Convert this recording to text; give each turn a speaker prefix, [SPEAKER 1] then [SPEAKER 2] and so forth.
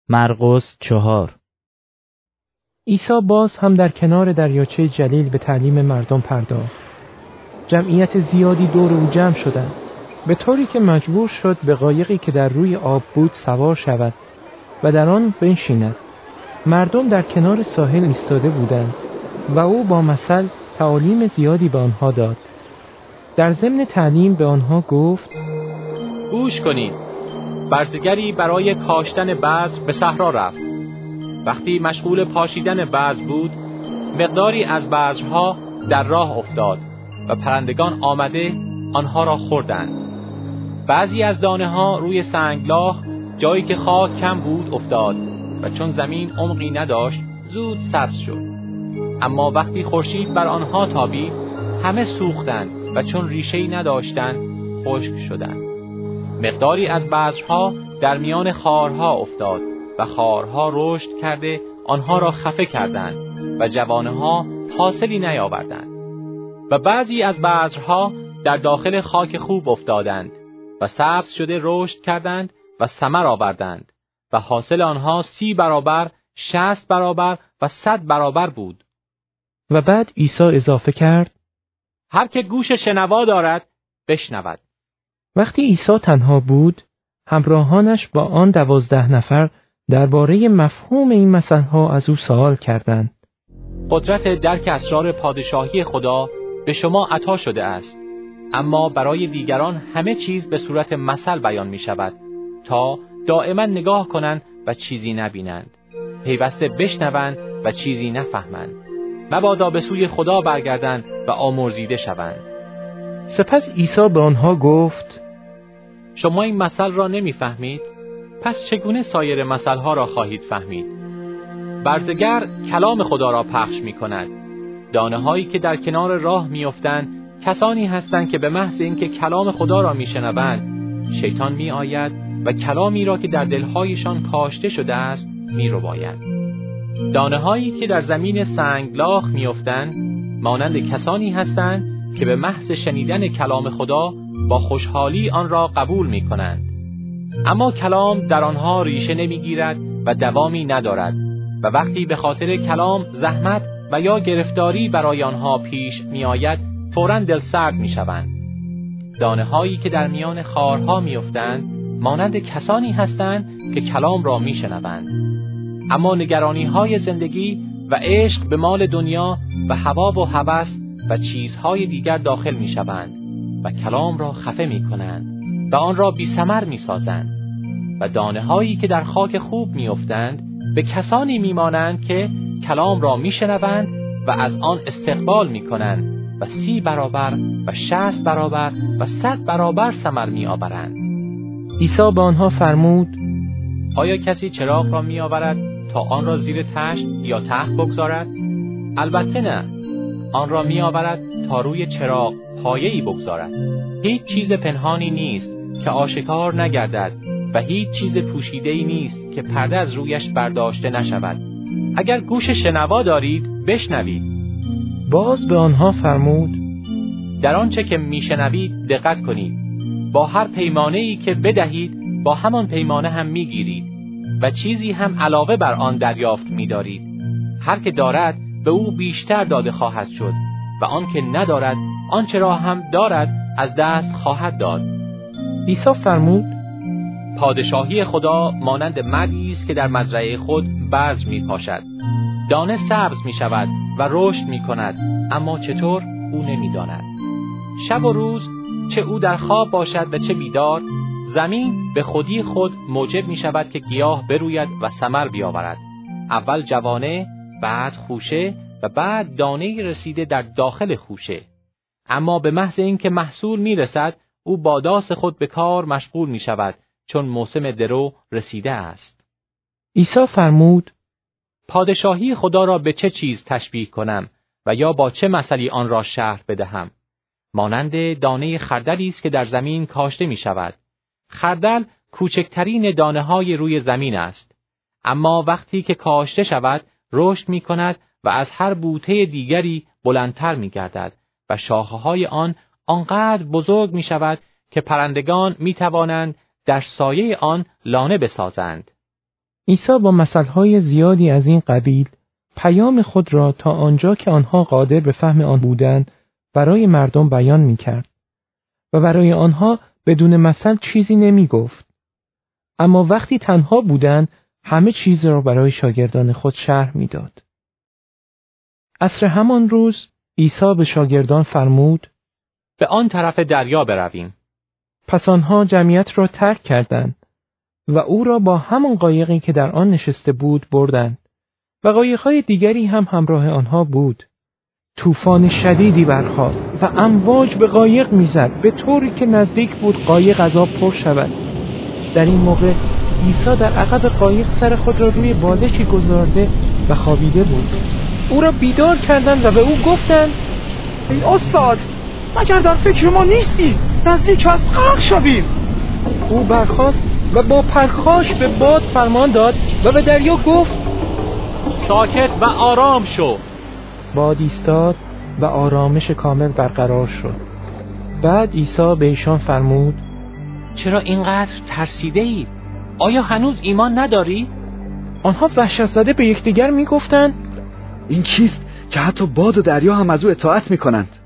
[SPEAKER 1] مرقس 4.
[SPEAKER 2] عیسی باز هم در کنار دریاچه جلیل به تعلیم مردم پرداخت. جمعیت زیادی دور او جمع شدند، به طوری که مجبور شد به قایقی که در روی آب بود سوار شود و در آن بنشیند. مردم در کنار ساحل ایستاده بودند و او با مثل تعالیم زیادی به آنها داد. در ضمن تعلیم به آنها گفت:
[SPEAKER 3] گوش کنید. برزگری برای کاشتن بذر به صحرا رفت. وقتی مشغول پاشیدن بذر بود، مقداری از بذرها در راه افتاد و پرندگان آمده آنها را خوردند. بعضی از دانه ها روی سنگلاخ، جایی که خاک کم بود، افتاد و چون زمین عمقی نداشت زود سبز شد. اما وقتی خورشید بر آنها تابید، همه سوختند و چون ریشه‌ای نداشتند خشک شدند. مقداری از بذرها در میان خارها افتاد و خارها رشد کرده آنها را خفه کردند و جوانه‌ها حاصلی نیاوردند. و بعضی از بذرها در داخل خاک خوب افتادند و سبز شده رشد کردند و ثمر آوردند و حاصل آنها 30 برابر، 60 برابر و 100 برابر بود.
[SPEAKER 2] و بعد عیسی اضافه کرد:
[SPEAKER 3] هر که گوش شنوا دارد بشنود.
[SPEAKER 2] وقتی عیسی تنها بود، همراهانش با آن 12 نفر درباره مفهوم این مثل‌ها از او سوال کردند.
[SPEAKER 3] قدرت درک اسرار پادشاهی خدا به شما عطا شده است، اما برای دیگران همه چیز به صورت مثل بیان می شود تا دائما نگاه کنند و چیزی نبینند، پیوسته بشنوند و چیزی نفهمند، مبادا به سوی خدا برگردند و آمرزیده شوند.
[SPEAKER 2] سپس عیسی به آنها گفت:
[SPEAKER 3] شما این مثل را نمی فهمید؟ پس چگونه سایر مثلها را خواهید فهمید؟ برزگر کلام خدا را پخش می کند. دانه هایی که در کنار راه می افتند کسانی هستند که به محض اینکه کلام خدا را می شنوند، شیطان می آید و کلامی را که در دلهایشان کاشته شده است می رباید. دانه هایی که در زمین سنگلاخ می افتند مانند کسانی هستند که به محض شنیدن کلام خدا با خوشحالی آن را قبول می کنند. اما کلام در آنها ریشه نمی گیرد و دوامی ندارد و وقتی به خاطر کلام زحمت و یا گرفتاری برای آنها پیش می آید فوراً دلسرد می شوند. دانه هایی که در میان خارها می افتند مانند کسانی هستند که کلام را می شنوند، اما نگرانی های زندگی و عشق به مال دنیا و هوا و هوس و چیزهای دیگر داخل می شوند و کلام را خفه می کنند و آن را بی ثمر می سازند. و دانه هایی که در خاک خوب می افتند به کسانی می مانند که کلام را می شنوند و از آن استقبال می کنند و 30 برابر و 60 برابر و 100 برابر ثمر می آورند.
[SPEAKER 2] عیسی به آنها فرمود:
[SPEAKER 3] آیا کسی چراغ را می آورد تا آن را زیر تشت یا تخت بگذارد؟ البته نه، آن را می آورد تا روی چراغ پایه‌ای بگذارد. هیچ چیز پنهانی نیست که آشکار نگردد و هیچ چیز پوشیده‌ای نیست که پرده از رویش برداشته نشود. اگر گوش شنوا دارید بشنوید.
[SPEAKER 2] باز به آنها فرمود:
[SPEAKER 3] در آنچه که میشنوید دقت کنید. با هر پیمانه‌ای که بدهید با همان پیمانه هم میگیرید و چیزی هم علاوه بر آن دریافت می‌دارید. هر که دارد به او بیشتر داده خواهد شد و آن که ندارد آنچه را هم دارد از دست خواهد داد.
[SPEAKER 2] عیسی فرمود:
[SPEAKER 3] پادشاهی خدا مانند مردی است که در مزرعه خود بذر می‌پاشد. دانه سبز می‌شود و رشد می‌کند، اما چطور او نمی‌داند. شب و روز چه او در خواب باشد و چه بیدار، زمین به خودی خود موجب می‌شود که گیاه بروید و ثمر بیاورد. اول جوانه، بعد خوشه و بعد دانه رسیده در داخل خوشه. اما به محض اینکه محصول می‌رسد، او با داس خود به کار مشغول می‌شود، چون موسم درو رسیده است.
[SPEAKER 2] عیسی فرمود:
[SPEAKER 3] پادشاهی خدا را به چه چیز تشبیه کنم و یا با چه مثلی آن را شرح بدهم؟ مانند دانه خردلی است که در زمین کاشته می شود. خردل کوچکترین دانه های روی زمین است، اما وقتی که کاشته شود رشد می کند و از هر بوته دیگری بلندتر می گردد و شاخه های آن آنقدر بزرگ می شود که پرندگان می توانند در سایه آن لانه بسازند.
[SPEAKER 2] عیسی با مثلهای زیادی از این قبیل پیام خود را تا آنجا که آنها قادر به فهم آن بودند برای مردم بیان می‌کرد و برای آنها بدون مثل چیزی نمی‌گفت. اما وقتی تنها بودند همه چیز را برای شاگردان خود شرح می‌داد. عصر همان روز عیسی به شاگردان فرمود:
[SPEAKER 3] به آن طرف دریا برویم.
[SPEAKER 2] پس آنها جمعیت را ترک کردند و او را با همان قایقی که در آن نشسته بود بردند و قایق‌های دیگری هم همراه آنها بود. طوفان شدیدی برخاست و امواج به قایق می‌زد به طوری که نزدیک بود قایق از آب پر شود. در این موقع عیسی در عقب قایق سر خود را روی بالشی گذارده و خوابیده بود. او را بیدار کردند و به او گفتند:
[SPEAKER 1] ای استاد، مگر در فکر ما نیستی نزدیک از غرق شویم؟
[SPEAKER 2] او برخاست و با پرخاش به باد فرمان داد و به دریا گفت:
[SPEAKER 3] ساکت و آرام شو.
[SPEAKER 2] باد ایستاد و آرامش کامل برقرار شد. بعد عیسی به ایشان فرمود:
[SPEAKER 3] چرا اینقدر ترسیده اید؟ آیا هنوز ایمان ندارید؟
[SPEAKER 2] آنها وحشت زده به یکدیگر میگفتند:
[SPEAKER 1] این چیست که حتی باد و دریا هم از او اطاعت میکنند؟